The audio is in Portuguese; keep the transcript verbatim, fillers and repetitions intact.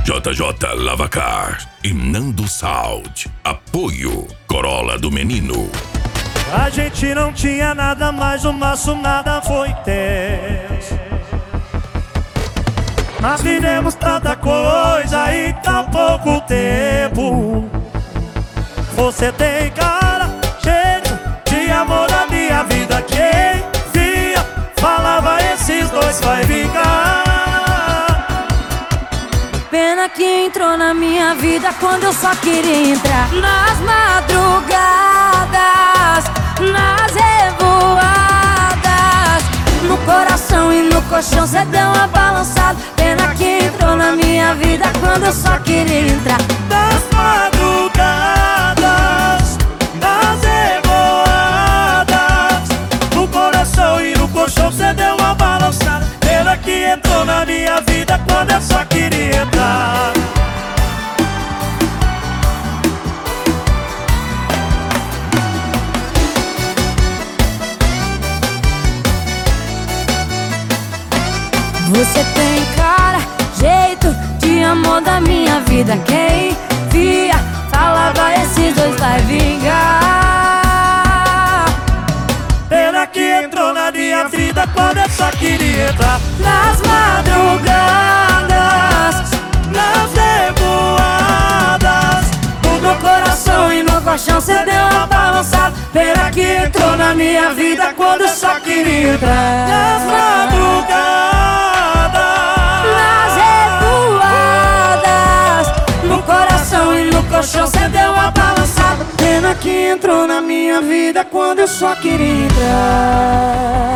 J J Lavacar e Nando Sound. Apoio Corolla do Menino. A gente não tinha nada, mas o nosso nada foi tenso. Mas vivemos tanta coisa em tão pouco tempo. Você tem cara, cheiro de amor na minha vida. Quem via, falava esses dois vai vingar. Pena que entrou na minha vida quando eu só queria entrar. Nas madrugadas, nas revoadas, no coração e no colchão cê deu uma balançada. Pena que entrou na minha vida quando eu só queria entrar. Nas madrugadas, nas revoadas, no coração e no colchão cê deu uma balançada. Pena que entrou na minha vida quando eu só queria entrar. Você tem cara, jeito de amor da minha vida. Quem via, falava esses dois vai vingar. Pena que entrou na minha vida quando eu só queria entrar. Nas madrugadas, Nas revoadas, no meu coração e no colchão cê deu uma balançada. Pena que entrou na minha vida quando eu só queria entrar. nas madrugadas, nas revoadas, no coração e no colchão cê deu uma balançada. Pena que entrou na minha vida quando eu só queria entrar.